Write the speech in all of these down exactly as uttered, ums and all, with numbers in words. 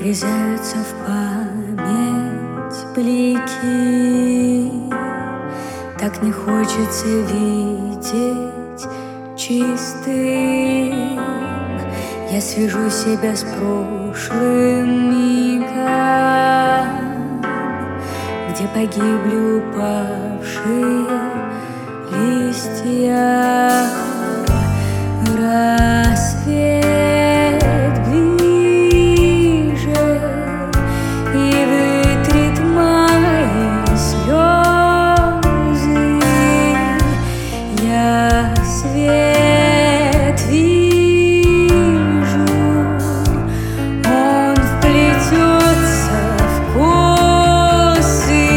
врезаются в память блики. Так не хочется видеть чистым. Я свяжу себя с прошлым мигом, где погибли упавшие листья. Рассвет ближе и вытрет мои слезы. Я свет вижу, он вплетется в косы.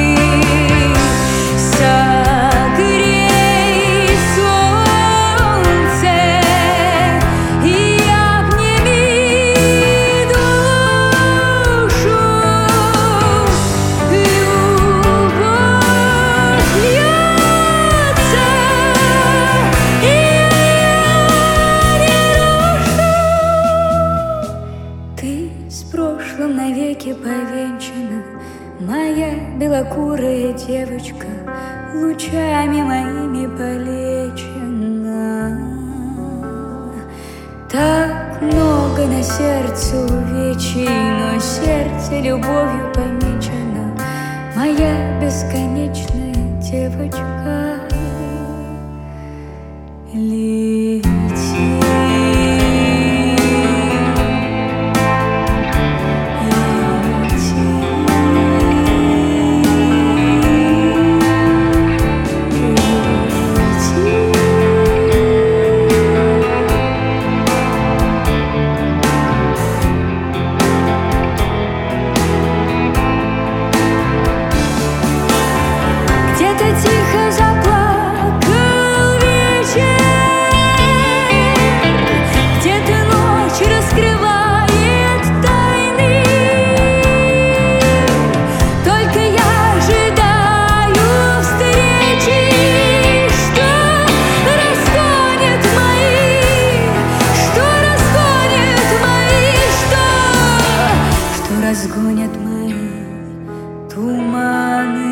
Согрей солнце и обними душу. Любовь льется, и я не рушу. Ты с прошлым навеки повенчана, моя белокурая девочка, лучами моими полечена. Так много на сердце увечий, но сердце любовью помечено. Моя бесконечная девочка, лети. Где-то тихо заплакал вечер, где-то ночь раскрывает тайны. Только я ожидаю встречи, что разгонит мои, что разгонит мои, что, что разгонят мои туманы.